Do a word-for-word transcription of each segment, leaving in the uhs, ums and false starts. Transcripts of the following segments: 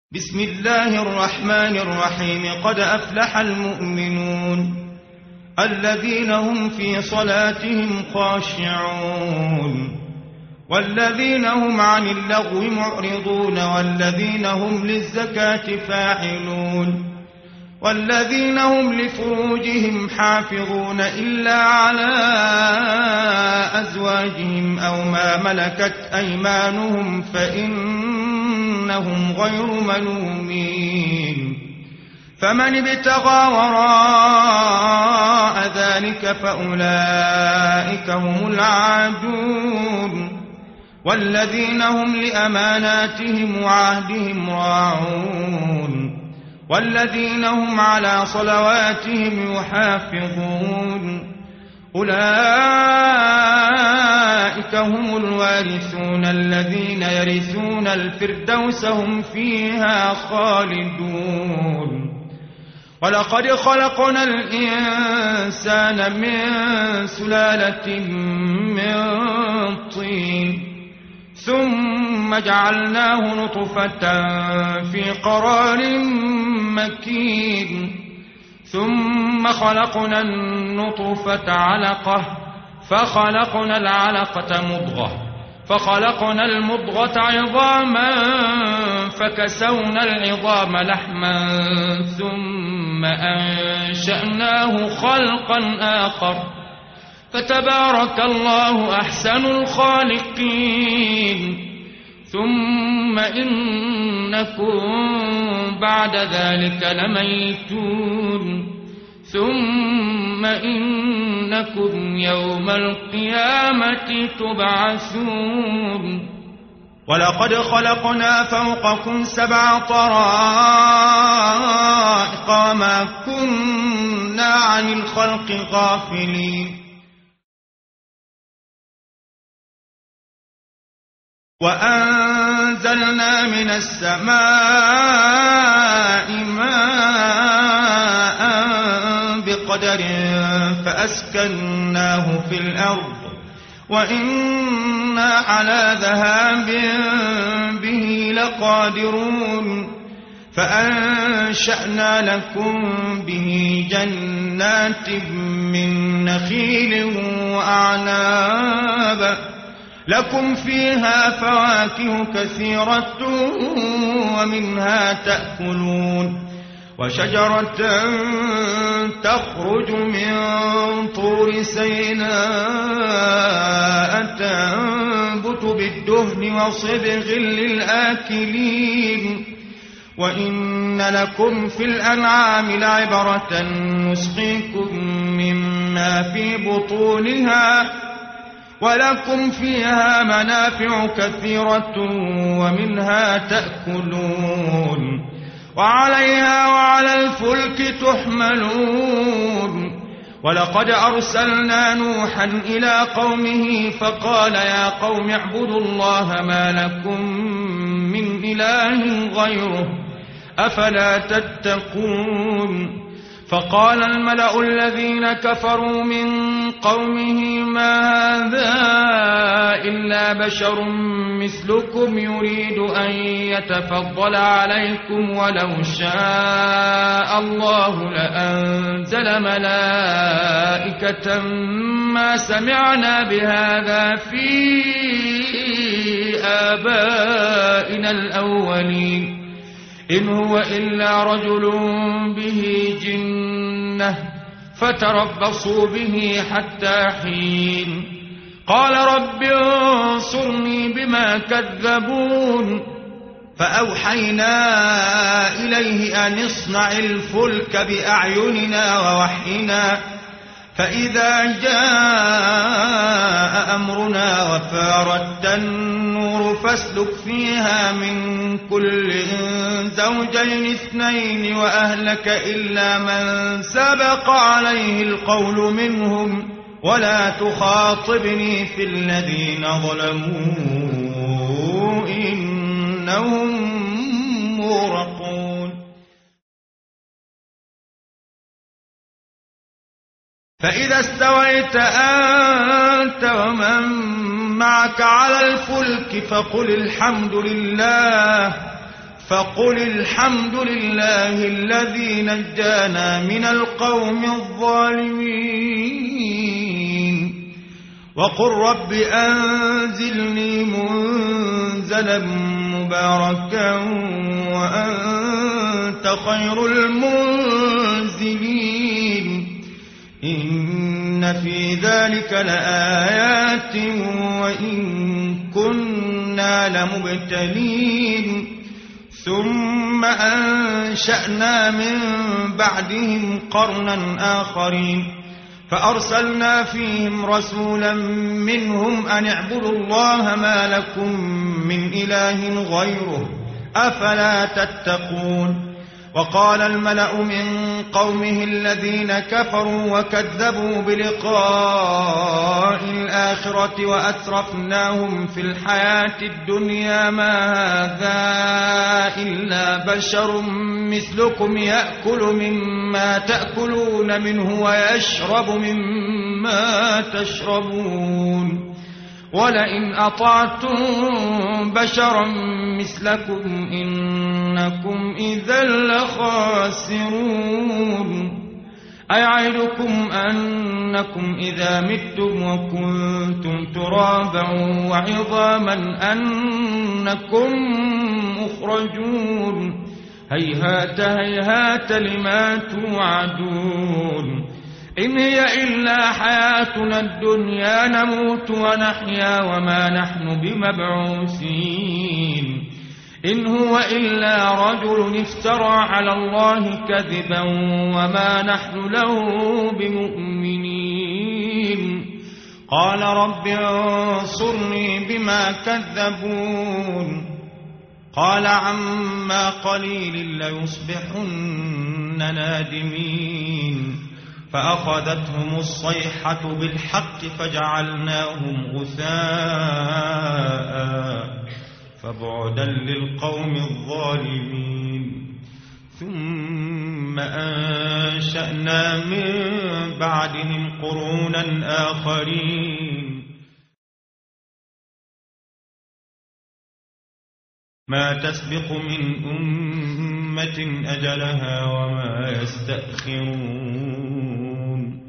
بسم الله الرحمن الرحيم. قد أفلح المؤمنون الذين هم في صلاتهم خاشعون والذين هم عن اللغو معرضون والذين هم للزكاة فاعلون والذين هم لفروجهم حافظون إلا على أزواجهم أو ما ملكت أيمانهم فإنهم غير ملومين. فمن ابتغى وراء ذلك فأولئك هم العادون والذين هم لأماناتهم وعهدهم راعون والذين هم على صلواتهم يحافظون. أولئك هم الوارثون الذين يرثون الفردوس هم فيها خالدون. ولقد خلقنا الإنسان من سلالة من طين ثم جعلناه نطفة في قرار مكين ثم خلقنا النطفة علقة فخلقنا العلقة مضغة فخلقنا المضغة عظاما فكسونا العظام لحما ثم أنشأناه خلقا آخر فتبارك الله أحسن الخالقين. ثم إنكم بعد ذلك لميتون ثم إنكم يوم القيامة تبعثون. ولقد خلقنا فوقكم سبع طرائق وما كنا عن الخلق غافلين. وأنزلنا من السماء ماء بقدر فأسكناه في الأرض وإنا على ذهاب به لقادرون. فأنشأنا لكم به جنات من نخيل وأعناب لكم فيها فواكه كثيرة ومنها تأكلون. وشجرة تخرج من طور سيناء تنبت بالدهن وصبغ للآكلين. وإن لكم في الأنعام لعبرة نسقيكم مما في بطونها ولكم فيها منافع كثيرة ومنها تأكلون وعليها وعلى الفلك تحملون. ولقد أرسلنا نوحا إلى قومه فقال يا قوم اعبدوا الله ما لكم من إله غيره أفلا تتقون. فقال الملأ الذين كفروا من قومه ما هذا إلا بشر مثلكم يريد أن يتفضل عليكم ولو شاء الله لأنزل ملائكة ما سمعنا بهذا في آبائنا الأولين إن هو إلا رجل به جنة فتربصوا به حتى حين. قال رب انصرني بما كذبون. فأوحينا إليه أن اصنع الفلك بأعيننا ووحينا فإذا جاء أمرنا وفارت النور فاسلك فيها من كل زوجين اثنين وأهلك إلا من سبق عليه القول منهم ولا تخاطبني في الذين ظلموا إنهم مغرقون. فإذا استويت أنت ومن معك على الفلك فقل الحمد لله فقل الحمد لله الذي نجانا من القوم الظالمين وقل رب أنزلني منزلا مباركا وأنت خير المنزلين إن في ذلك لآيات وإن كنا لمبتلين ثم أنشأنا من بعدهم قرنا آخرين فأرسلنا فيهم رسولا منهم أن اعبدوا الله ما لكم من إله غيره أفلا تتقون وقال الملأ من قومه الذين كفروا وكذبوا بلقاء الآخرة وأترفناهم في الحياة الدنيا ما هذا إلا بشر مثلكم يأكل مما تأكلون منه ويشرب مما تشربون ولئن أطعتم بشرا مثلكم إنكم إذا لخاسرون أيعدكم أنكم إذا متم وكنتم ترابا وعظاما أنكم مخرجون هيهات هيهات لما توعدون إن هي إلا حياتنا الدنيا نموت ونحيا وما نحن بمبعوثين إن هو إلا رجل افترى على الله كذبا وما نحن له بمؤمنين قال رب انصرني بما كذبون قال عما قليل ليصبحن نادمين فأخذتهم الصيحة بالحق فجعلناهم غثاء فبعدا للقوم الظالمين ثم أنشأنا من بعدهم قرونا آخرين ما تسبق من أمة أجلها وما يستأخرون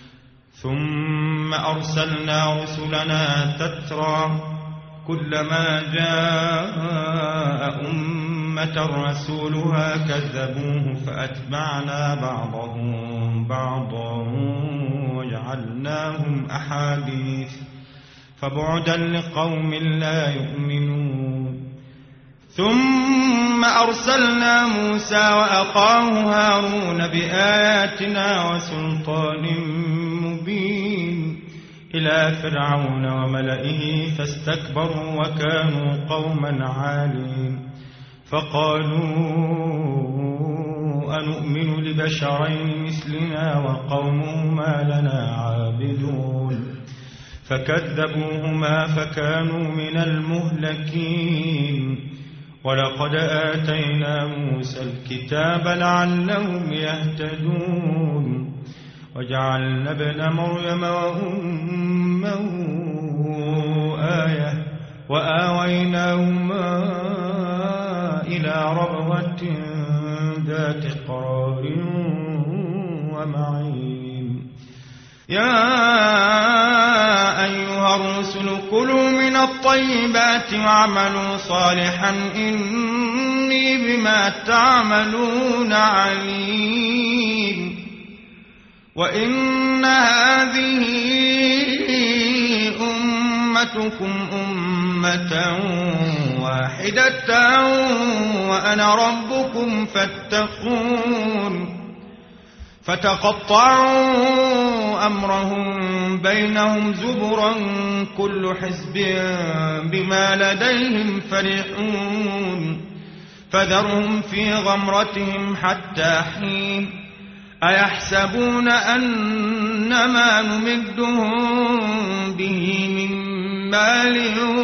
ثم أرسلنا رسلنا تترى كلما جاء أمة رسولها كذبوه فأتبعنا بعضهم بعضا وجعلناهم أحاديث فبعدا لقوم لا يؤمنون ثم أرسلنا موسى وأخاه هارون بآياتنا وسلطان مبين إلى فرعون وملئه فاستكبروا وكانوا قوما عالين فقالوا أنؤمن لبشرين مثلنا وقومهما لنا عابدون فكذبوهما فكانوا من المهلكين ولقد آتينا موسى الكتاب لعلهم يهتدون وجعلنا ابن مريم وأمه آية وآويناهما إلى ربوة ذات قرار ومعين يا أيها الرسل كلوا من الطيبات واعملوا صالحا إني بما تعملون عليم وإن هذه أمتكم أمة واحدة وأنا ربكم فاتقون فتقطعوا أمرهم بينهم زبرا كل حزب بما لديهم فرحون فذرهم في غمرتهم حتى حين أيحسبون أنما نمدهم به من مال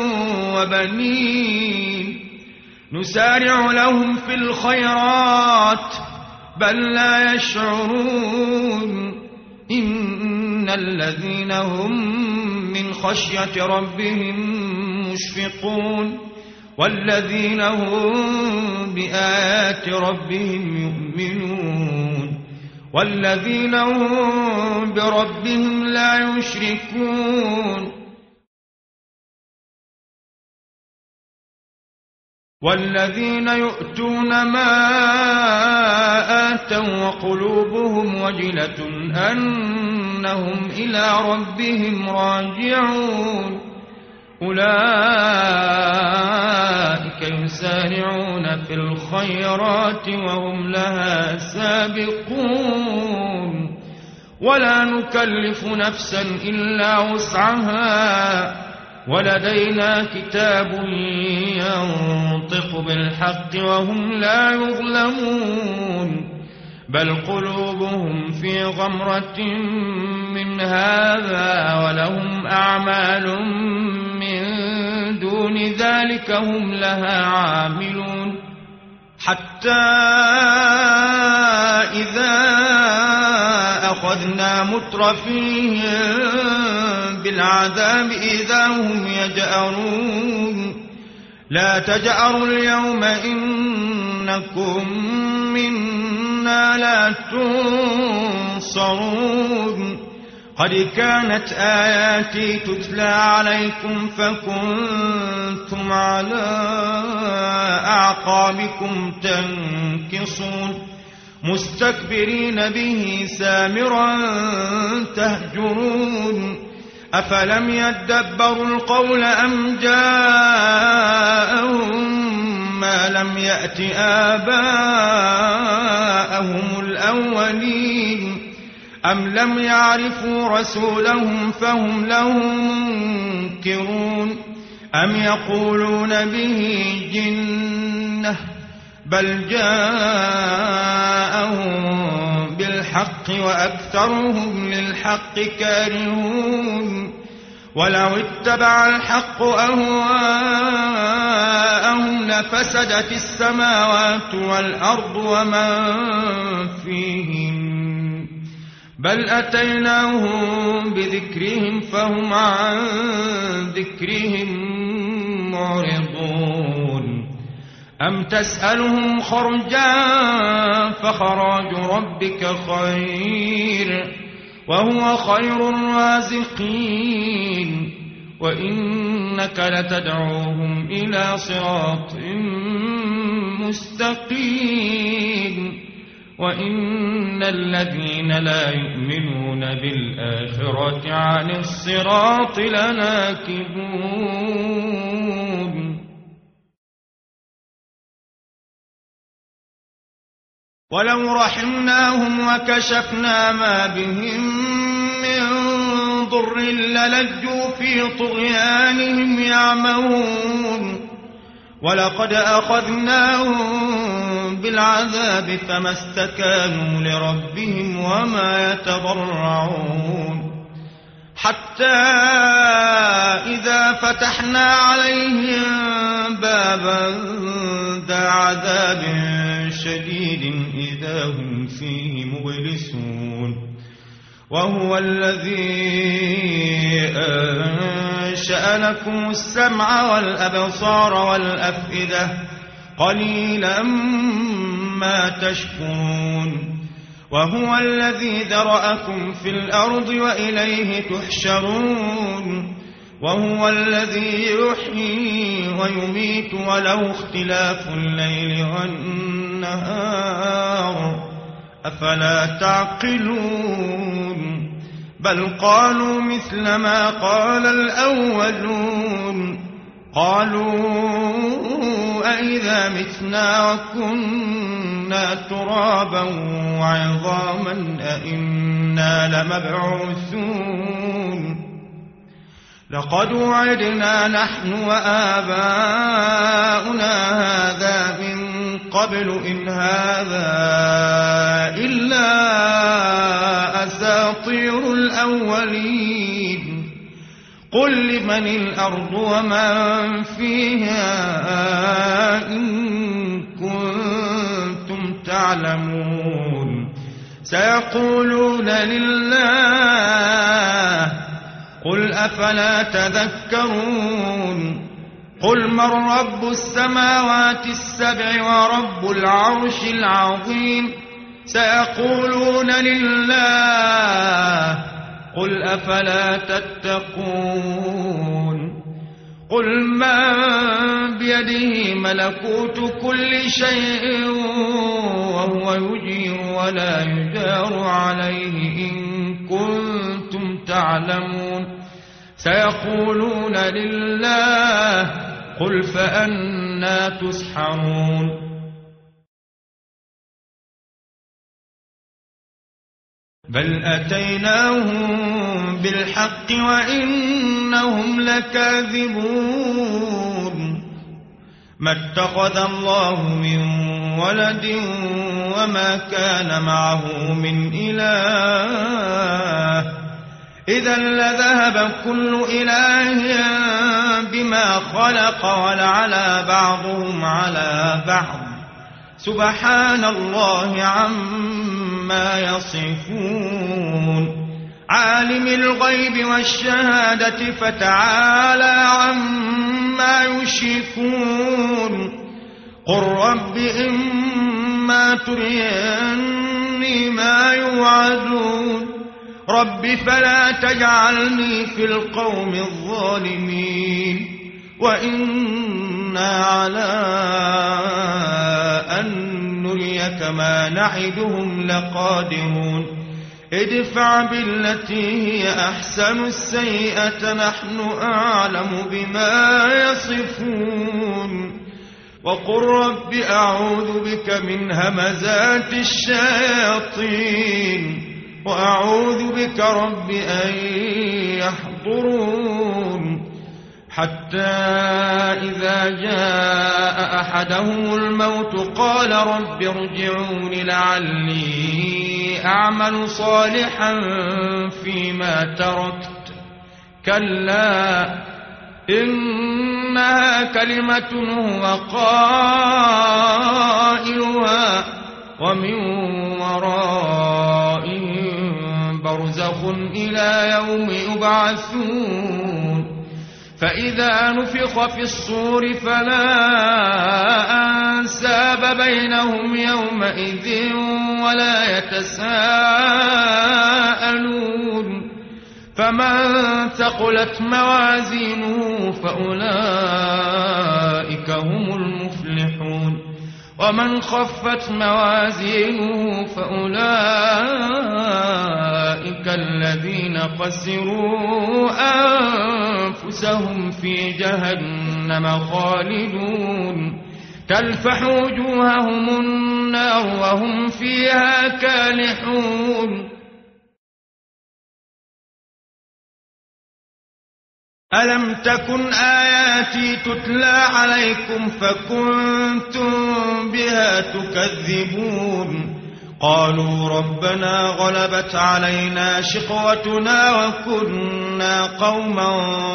وبنين نسارع لهم في الخيرات بل لا يشعرون إن الذين هم من خشية ربهم مشفقون والذين هم بآيات ربهم يؤمنون والذين هم بربهم لا يشركون والذين يؤتون ما آتوا وقلوبهم وجلة أنهم إلى ربهم راجعون أولئك يسارعون في الخيرات وهم لها سابقون ولا نكلف نفسا إلا وسعها ولدينا كتاب ينطق بالحق وهم لا يظلمون بل قلوبهم في غمرة من هذا ولهم أعمال من دون ذلك هم لها عاملون حتى إذا أخذنا مترفيهم بالعذاب إذا هم يجأرون لا تجأروا اليوم إنكم منا لا تنصرون قد كانت آياتي تتلى عليكم فكنتم على أعقابكم تنكصون مستكبرين به سامرا تهجرون أفلم يدبروا القول أم جاءهم ما لم يأت آباءهم الأولين أم لم يعرفوا رسولهم فهم له منكرون أم يقولون به جنة بل جاءهم بالحق وأكثرهم للحق كارهون ولو اتبع الحق أهواءهم لفسدت السماوات والأرض ومن فيهن بل أتيناهم بذكرهم فهم عن ذكرهم معرضون أم تسألهم خرجا فخراج ربك خير وهو خير الرازقين وإنك لتدعوهم إلى صراط مستقيم وإن الذين لا يؤمنون بالآخرة عن الصراط لناكبون ولو رحمناهم وكشفنا ما بهم من ضر للجوا في طغيانهم يعمهون ولقد أخذناهم بالعذاب فما استكانوا لربهم وما يتضرعون حتى إذا فتحنا عليهم بابا ذا عذاب شديد إذا هم فيه مبلسون وهو الذي أنشأ لكم السمع والأبصار والأفئدة قليلا ما تشكرون وهو الذي ذرأكم في الأرض وإليه تحشرون وهو الذي يحيي ويميت وله اختلاف الليل والنهار أفلا تعقلون بل قالوا مثل ما قال الأولون قالوا أئذا متنا وكنا ترابا وعظاما أئنا لمبعوثون لقد وعدنا نحن وآباؤنا هذا من قبل إن هذا إلا أساطير الأولين قل لمن الأرض ومن فيها إن كنتم تعلمون سيقولون لله قل أفلا تذكرون قل من رب السماوات السبع ورب العرش العظيم سيقولون لله قل أفلا تتقون قل من بيده ملكوت كل شيء وهو يجير ولا يجار عليه إن كنتم تعلمون سيقولون لله قل فأنى تسحرون بل أتيناهم بالحق وإنهم لكاذبون ما اتخذ الله من ولد وما كان معه من إله إذا لذهب كل إله بما خلق ولعلى بعضهم على بعض سبحان الله عما يصفون عالم الغيب والشهادة فتعالى عما يشركون قل رب إما تريني ما يوعدون رب فلا تجعلني في القوم الظالمين وإنا على أن نريك ما نعدهم لقادرون ادفع بالتي هي أحسن السيئة نحن أعلم بما يصفون وقل رب أعوذ بك من همزات الشياطين وأعوذ بك رب أن يحضرون حتى إذا جاء أحدهم الموت قال رب ارجعون لعلي أعمل صالحا فيما تركت كلا إنها كلمة هو قائلها ومن ورائهم برزخ إلى يوم يبعثون فإذا نفخ في الصور فلا أنساب بينهم يومئذ ولا يتساءلون فمن ثقلت موازينه فأولئك هم المفلحون ومن خفت موازينه فأولئك الذين خسروا أنفسهم في جهنم خالدون تلفح وجوههم النار وهم فيها كالحون ألم تكن آياتي تتلى عليكم فكنتم بها تكذبون قالوا ربنا غلبت علينا شقوتنا وكنا قوما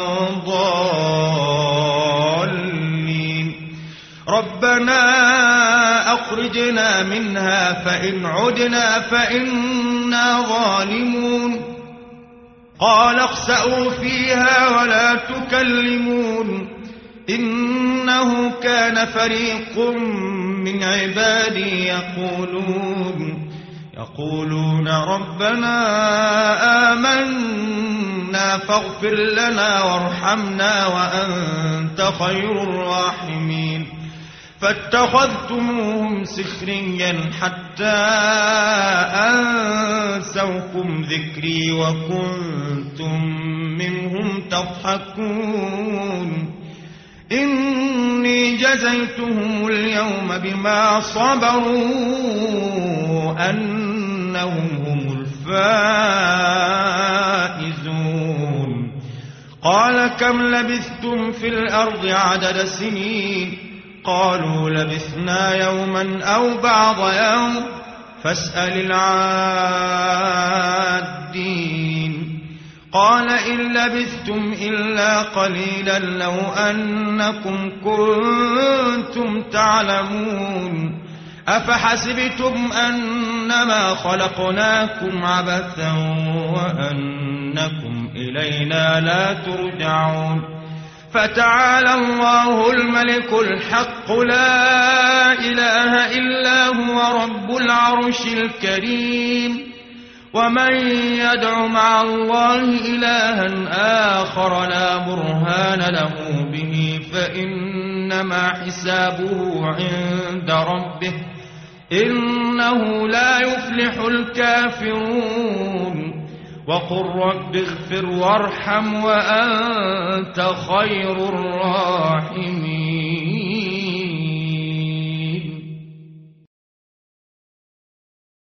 ضالين ربنا أخرجنا منها فإن عدنا فإنا ظالمون قال اخسئوا فيها ولا تكلمون إنه كان فريق من عبادي يقولون يقولون ربنا آمنا فاغفر لنا وارحمنا وأنت خير الراحمين فاتخذتموهم سخريا حتى أنسوكم ذكري وكنتم منهم تضحكون إني جزيتهم اليوم بما صبروا أنهم هم الفائزون قال كم لبثتم في الأرض عدد سنين قالوا لبثنا يوما أو بعض يوم فاسأل العادين قال إن لبثتم إلا قليلا لو أنكم كنتم تعلمون أفحسبتم أنما خلقناكم عبثا وأنكم إلينا لا ترجعون فتعالى الله الملك الحق لا إله إلا هو رب العرش الكريم. ومن يدع مع الله إلها آخر لا برهان له به فإنما حسابه عند ربه إنه لا يفلح الكافرون. وقل رب اغفر وارحم وأنت خير الراحمين.